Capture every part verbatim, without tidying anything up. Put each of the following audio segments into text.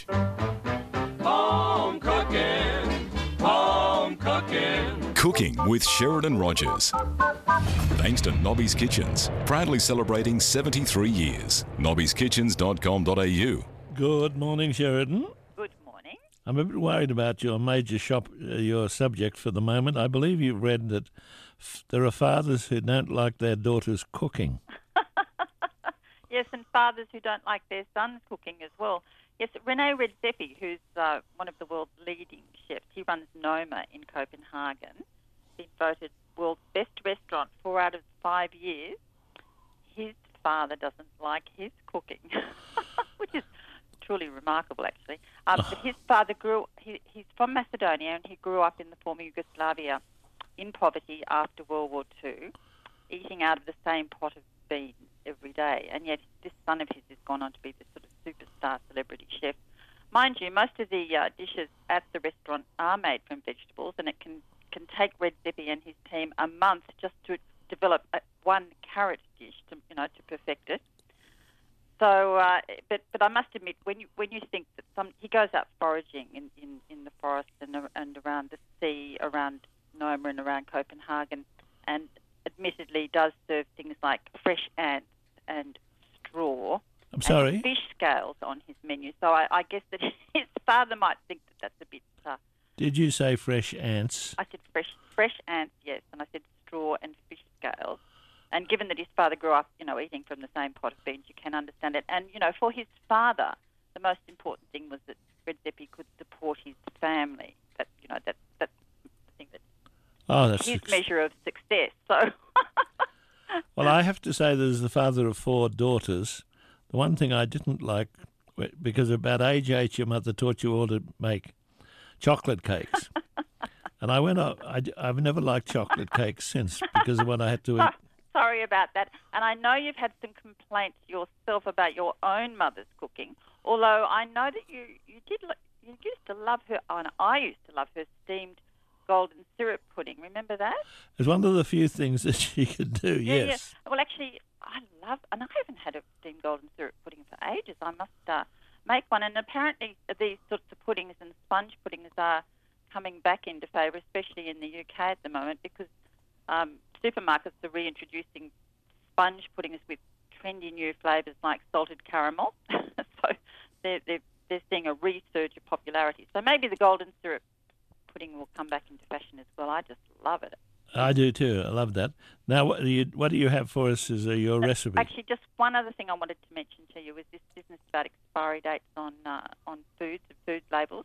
Home cooking, home cooking. Cooking with Sheridan Rogers. Thanks to Nobby's Kitchens, proudly celebrating seventy-three years. nobbies kitchens dot com dot a u. Good morning, Sheridan. Good morning. I'm a bit worried about your major shop, uh, your subject for the moment. I believe you've read that f- there are fathers who don't like their daughters cooking. Yes, and fathers who don't like their sons cooking as well. Yes, Rene Redzepi, who's uh, one of the world's leading chefs, he runs Noma in Copenhagen. He's been voted world's best restaurant four out of five years. His father doesn't like his cooking, which is truly remarkable, actually. Um, but his father grew, he, he's from Macedonia, and he grew up in the former Yugoslavia in poverty after World War Two, eating out of the same pot of beans every day. And yet this son of his has gone on to be this sort of superstar celebrity chef. Mind you, most of the uh, dishes at the restaurant are made from vegetables, and it can, can take Redzepi and his team a month just to develop a, one carrot dish, to, you know, to perfect it. So, uh, but but I must admit, when you when you think that some he goes out foraging in, in, in the forest and and around the sea, around Noma and around Copenhagen, and admittedly does serve things like fresh ants and straw. I'm sorry? And fish scales on his menu. So I, I guess that his father might think that that's a bit. Uh, Did you say fresh ants? I said fresh fresh ants, yes, and I said straw and fish scales. And given that his father grew up, you know, eating from the same pot of beans, you can understand it. And, you know, for his father, the most important thing was that Redzepi could support his family. That, you know, that, that's the thing that Oh, that's his suc- measure of success. So, Well, I have to say that as the father of four daughters, the one thing I didn't like, because about age eight, your mother taught you all to make chocolate cakes. And I went up, I, I've never liked chocolate cakes since because of what I had to eat. sorry about that. And I know you've had some complaints yourself about your own mother's cooking, although I know that you, you did lo- you used to love her, oh, and I used to love her steamed golden syrup pudding. Remember that? It's one of the few things that she could do, Yeah, yes. yeah. Well, actually, I love, and I haven't had a steamed golden syrup pudding for ages. I must uh, make one. And apparently these sorts of puddings and sponge puddings are coming back into favour, especially in the U K at the moment, because um, supermarkets are reintroducing sponge puddings with trendy new flavours like salted caramel. So they're, they're, they're seeing a resurge of popularity. So maybe the golden syrup pudding will come back into fashion as well. I just love it. I do too. I love that. Now, what do you, what do you have for us as uh, your recipe? Actually, just one other thing I wanted to mention to you is this business about expiry dates on uh, on foods and food labels.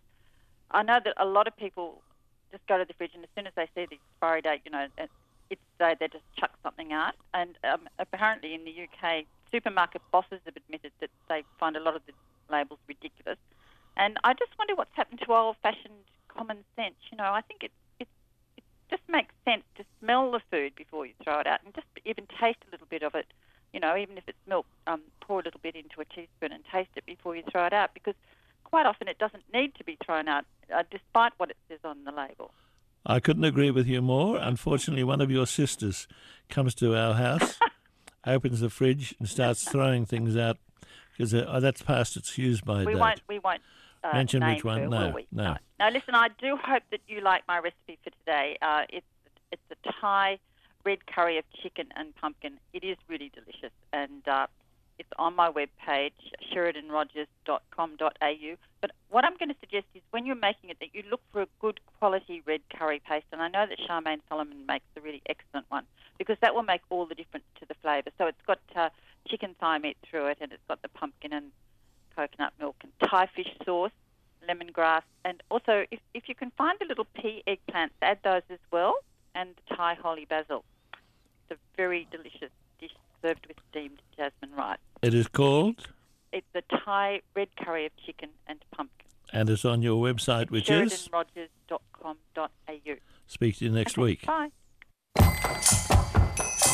I know that a lot of people just go to the fridge and as soon as they see the expiry date, you know, it's uh, they just chuck something out. And um, apparently in the U K, supermarket bosses have admitted that they find a lot of the labels ridiculous. And I just wonder what's happened to old-fashioned common sense. You know, I think it, it, it just makes sense to smell the food before you throw it out and just even taste a little bit of it. You know, even if it's milk, um, pour a little bit into a teaspoon and taste it before you throw it out, because quite often it doesn't need to be thrown out, uh, despite what it says on the label. I couldn't agree with you more. Unfortunately, one of your sisters comes to our house, opens the fridge and starts throwing things out because uh, oh, that's past its use-by We date. won't. We won't uh, Mention name which one? her, No, will we? no. Now, listen. I do hope that you like my recipe for today. Uh, it's it's a Thai red curry of chicken and pumpkin. It is really delicious, and uh, it's on my webpage, sheridan rogers dot com dot a u. But what I'm going to suggest is when you're making it, that you look for a good quality red curry paste. And I know that Charmaine Solomon makes a really excellent one because that will make all the difference to the flavour. So it's got uh, chicken thigh meat through it, and it's got the pumpkin and coconut milk and Thai fish sauce, lemongrass, and also if, if you can find the little pea eggplants, add those as well, and the Thai holy basil. It's a very delicious dish served with steamed jasmine rice. It is called? It's the Thai red curry of chicken and pumpkin. And it's on your website, which sheridan is? rogers dot com dot a u. Speak to you next Okay, week. Bye.